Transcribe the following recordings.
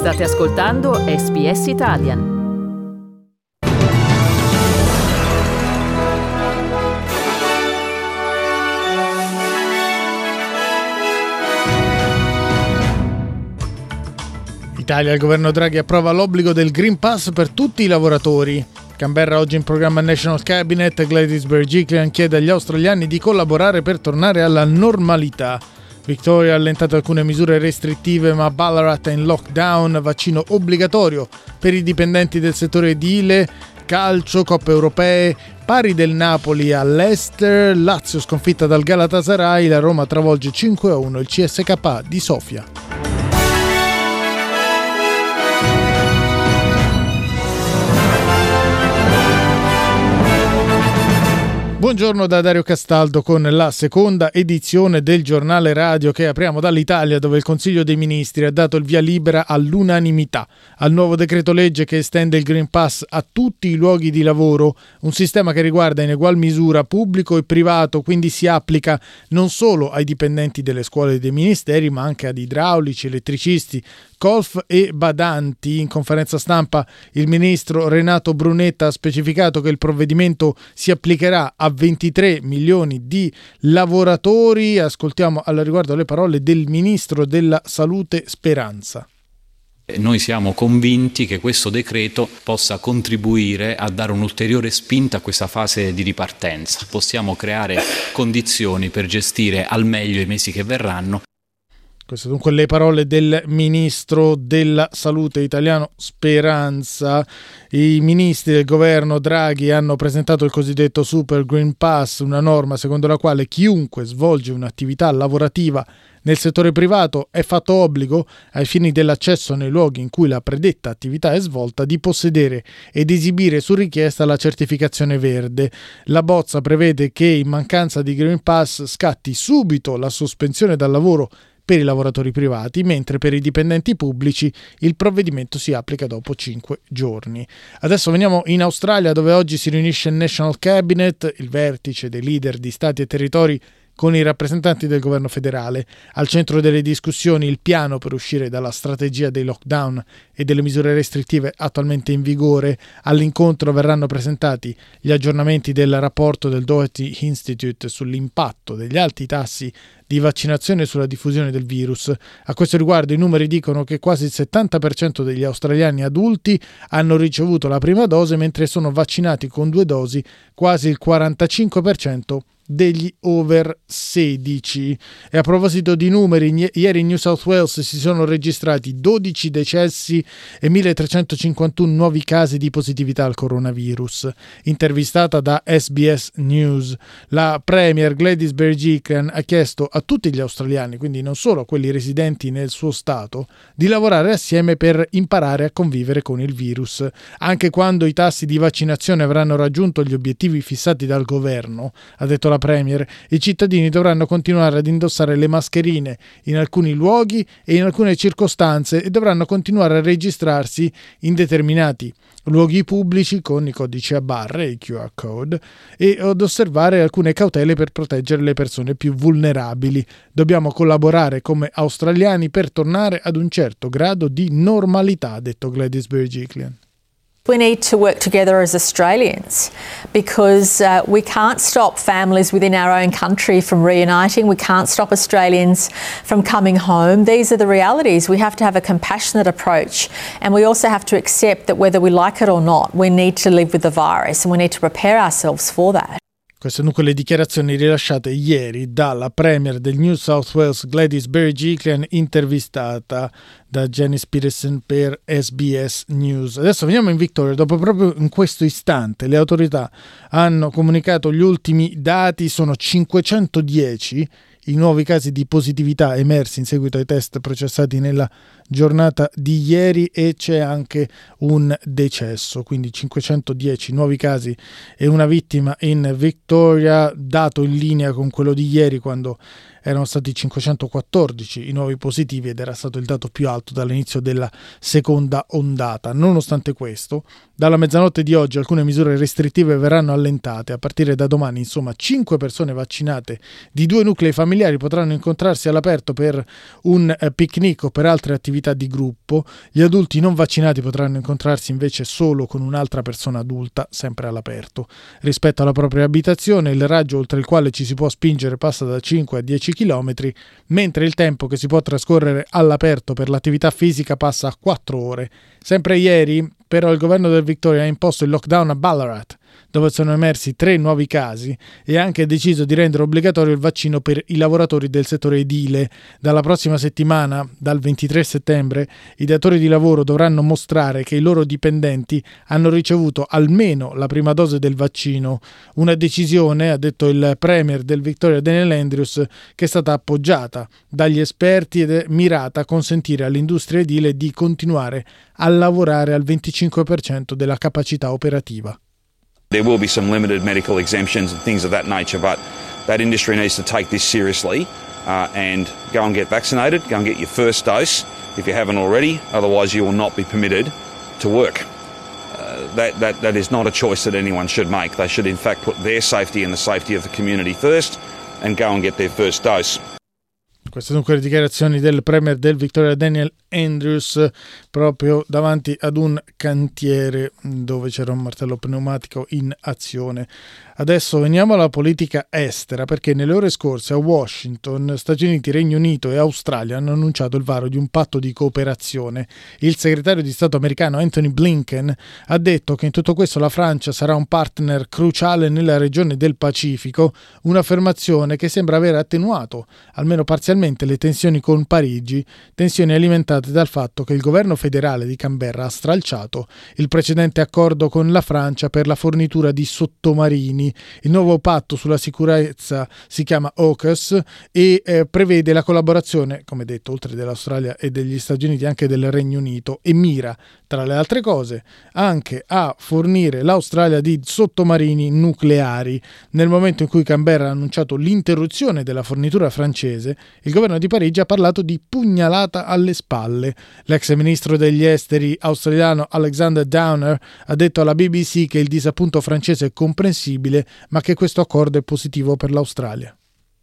State ascoltando SBS Italian. Italia, il governo Draghi approva l'obbligo del Green Pass per tutti i lavoratori. Canberra, oggi in programma National Cabinet, Gladys Berejiklian chiede agli australiani di collaborare per tornare alla normalità. Victoria ha allentato alcune misure restrittive, ma Ballarat è in lockdown, vaccino obbligatorio per i dipendenti del settore edile, calcio, coppe europee, pari del Napoli all'Ester, Lazio sconfitta dal Galatasaray, la Roma travolge 5-1 il CSKA di Sofia. Buongiorno da Dario Castaldo con la seconda edizione del giornale radio che apriamo dall'Italia, dove il Consiglio dei Ministri ha dato il via libera all'unanimità al nuovo decreto legge che estende il Green Pass a tutti i luoghi di lavoro, un sistema che riguarda in egual misura pubblico e privato, quindi si applica non solo ai dipendenti delle scuole e dei ministeri, ma anche ad idraulici, elettricisti, colf e badanti. In conferenza stampa il ministro Renato Brunetta ha specificato che il provvedimento si applicherà a 23 milioni di lavoratori. Ascoltiamo al riguardo le parole del ministro della Salute Speranza. Noi siamo convinti che questo decreto possa contribuire a dare un'ulteriore spinta a questa fase di ripartenza. Possiamo creare condizioni per gestire al meglio i mesi che verranno. Queste dunque le parole del ministro della Salute italiano Speranza. I ministri del governo Draghi hanno presentato il cosiddetto Super Green Pass, una norma secondo la quale chiunque svolge un'attività lavorativa nel settore privato è fatto obbligo, ai fini dell'accesso nei luoghi in cui la predetta attività è svolta, di possedere ed esibire su richiesta la certificazione verde. La bozza prevede che in mancanza di Green Pass scatti subito la sospensione dal lavoro per i lavoratori privati, mentre per i dipendenti pubblici il provvedimento si applica dopo 5 giorni. Adesso veniamo in Australia, dove oggi si riunisce il National Cabinet, il vertice dei leader di stati e territori con i rappresentanti del governo federale. Al centro delle discussioni il piano per uscire dalla strategia dei lockdown e delle misure restrittive attualmente in vigore. All'incontro verranno presentati gli aggiornamenti del rapporto del Doherty Institute sull'impatto degli alti tassi di vaccinazione sulla diffusione del virus. A questo riguardo i numeri dicono che quasi il 70% degli australiani adulti hanno ricevuto la prima dose, mentre sono vaccinati con 2 dosi quasi il 45% degli over 16. E a proposito di numeri, ieri in New South Wales si sono registrati 12 decessi e 1351 nuovi casi di positività al coronavirus. Intervistata da SBS News, la Premier Gladys Berejiklian ha chiesto a tutti gli australiani, quindi non solo a quelli residenti nel suo stato, di lavorare assieme per imparare a convivere con il virus. Anche quando i tassi di vaccinazione avranno raggiunto gli obiettivi fissati dal governo, ha detto la Premier, i cittadini dovranno continuare ad indossare le mascherine in alcuni luoghi e in alcune circostanze e dovranno continuare a registrarsi in determinati luoghi pubblici con i codici a barre, i QR code, e ad osservare alcune cautele per proteggere le persone più vulnerabili. Dobbiamo collaborare come australiani per tornare ad un certo grado di normalità, ha detto Gladys Berejiklian. We need to work together as Australians because we can't stop families within our own country from reuniting. We can't stop Australians from coming home. These are the realities. We have to have a compassionate approach, and we also have to accept that whether we like it or not, we need to live with the virus and we need to prepare ourselves for that. Queste dunque le dichiarazioni rilasciate ieri dalla Premier del New South Wales Gladys Berejiklian, intervistata da Janice Peterson per SBS News. Adesso veniamo in Victoria, dopo proprio in questo istante le autorità hanno comunicato gli ultimi dati, sono 510 i nuovi casi di positività emersi in seguito ai test processati nella giornata di ieri e c'è anche un decesso, quindi 510 nuovi casi e una vittima in Victoria, dato in linea con quello di ieri quando erano stati 514 i nuovi positivi ed era stato il dato più alto dall'inizio della seconda ondata. Nonostante questo, dalla mezzanotte di oggi alcune misure restrittive verranno allentate. A partire da domani, insomma, 5 persone vaccinate di 2 nuclei familiari potranno incontrarsi all'aperto per un picnic o per altre attività attività di gruppo. Gli adulti non vaccinati potranno incontrarsi invece solo con un'altra persona adulta, sempre all'aperto. Rispetto alla propria abitazione, il raggio oltre il quale ci si può spingere passa da 5 a 10 km, mentre il tempo che si può trascorrere all'aperto per l'attività fisica passa a 4 ore. Sempre ieri, però, il governo del Victoria ha imposto il lockdown a Ballarat, dove sono emersi 3 nuovi casi, e ha anche deciso di rendere obbligatorio il vaccino per i lavoratori del settore edile. Dalla prossima settimana, dal 23 settembre, i datori di lavoro dovranno mostrare che i loro dipendenti hanno ricevuto almeno la prima dose del vaccino. Una decisione, ha detto il premier del Victoria Daniel Andrews, che è stata appoggiata dagli esperti ed è mirata a consentire all'industria edile di continuare a lavorare al 25% della capacità operativa. There will be some limited medical exemptions and things of that nature, but that industry needs to take this seriously and go and get vaccinated, go and get your first dose if you haven't already, otherwise you will not be permitted to work. That is not a choice that anyone should make. They should in fact put their safety and the safety of the community first and go and get their first dose. Queste dunque le dichiarazioni del premier del Victoria Daniel Andrews proprio davanti ad un cantiere dove c'era un martello pneumatico in azione. Adesso veniamo alla politica estera, perché nelle ore scorse a Washington Stati Uniti, Regno Unito e Australia hanno annunciato il varo di un patto di cooperazione. Il segretario di Stato americano Anthony Blinken ha detto che in tutto questo la Francia sarà un partner cruciale nella regione del Pacifico, un'affermazione che sembra aver attenuato almeno parzialmente le tensioni con Parigi, tensioni alimentate dal fatto che il governo federale di Canberra ha stralciato il precedente accordo con la Francia per la fornitura di sottomarini. Il nuovo patto sulla sicurezza si chiama AUKUS e prevede la collaborazione, come detto, oltre dell'Australia e degli Stati Uniti, anche del Regno Unito, e mira, tra le altre cose, anche a fornire l'Australia di sottomarini nucleari. Nel momento in cui Canberra ha annunciato l'interruzione della fornitura francese, il governo di Parigi ha parlato di pugnalata alle spalle. L'ex ministro degli esteri australiano Alexander Downer ha detto alla BBC che il disappunto francese è comprensibile, ma che questo accordo è positivo per l'Australia.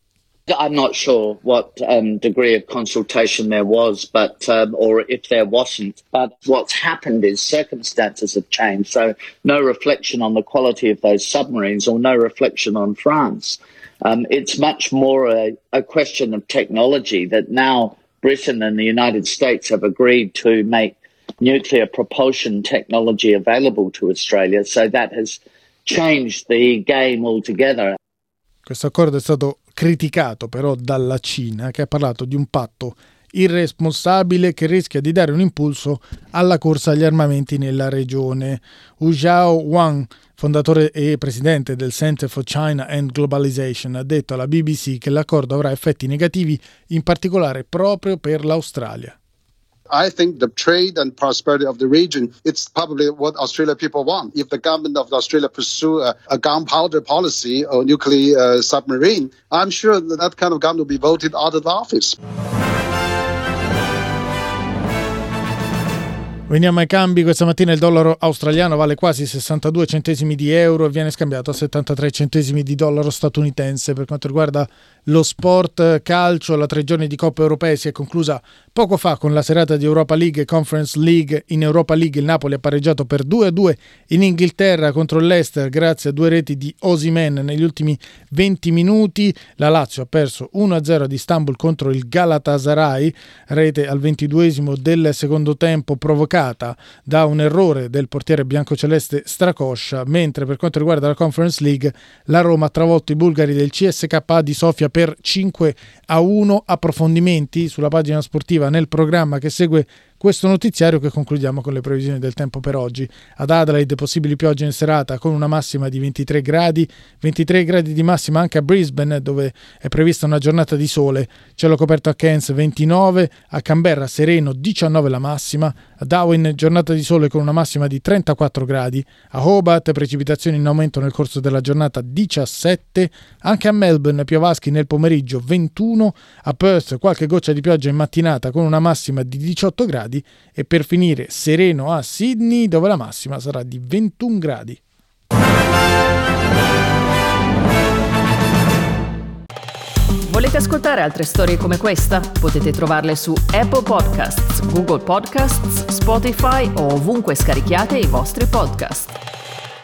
I'm not sure what degree of consultation there was, but or if there wasn't. But what's happened is circumstances have changed. So no reflection on the quality of those submarines, or no reflection on France. It's much more a question of technology, that now Britain and the United States have agreed to make nuclear propulsion technology available to Australia. So that has changed the game altogether. Questo accordo è stato criticato però dalla Cina, che ha parlato di un patto irresponsabile che rischia di dare un impulso alla corsa agli armamenti nella regione. Hu Xiaowang, fondatore e presidente del Center for China and Globalization, ha detto alla BBC che l'accordo avrà effetti negativi, in particolare proprio per l'Australia. I think the trade and prosperity of the region, it's probably what Australia people want. If the government of Australia pursue a gunpowder policy or nuclear submarine, I'm sure that kind of government will be voted out of office. Veniamo ai cambi. Questa mattina il dollaro australiano vale quasi 62 centesimi di euro e viene scambiato a 73 centesimi di dollaro statunitense. Per quanto riguarda lo sport calcio, la 3 giorni di Coppa Europea si è conclusa poco fa con la serata di Europa League e Conference League. In Europa League il Napoli ha pareggiato per 2-2 in Inghilterra contro il Leicester grazie a 2 reti di Osimhen negli ultimi 20 minuti. La Lazio ha perso 1-0 ad Istanbul contro il Galatasaray, rete al 22esimo del secondo tempo provocata da un errore del portiere biancoceleste Strakosha, mentre per quanto riguarda la Conference League la Roma ha travolto i bulgari del CSKA di Sofia per 5-1. Approfondimenti sulla pagina sportiva nel programma che segue questo notiziario, che concludiamo con le previsioni del tempo per oggi. Ad Adelaide possibili piogge in serata con una massima di 23 gradi di massima anche a Brisbane, dove è prevista una giornata di sole. Cielo coperto a Cairns 29, a Canberra sereno 19 la massima, a Darwin giornata di sole con una massima di 34 gradi, a Hobart precipitazioni in aumento nel corso della giornata 17, anche a Melbourne piovaschi nel pomeriggio 21, a Perth qualche goccia di pioggia in mattinata con una massima di 18 gradi e per finire sereno a Sydney, dove la massima sarà di 21 gradi. Volete ascoltare altre storie come questa? Potete trovarle su Apple Podcasts, Google Podcasts, Spotify o ovunque scarichiate i vostri podcast.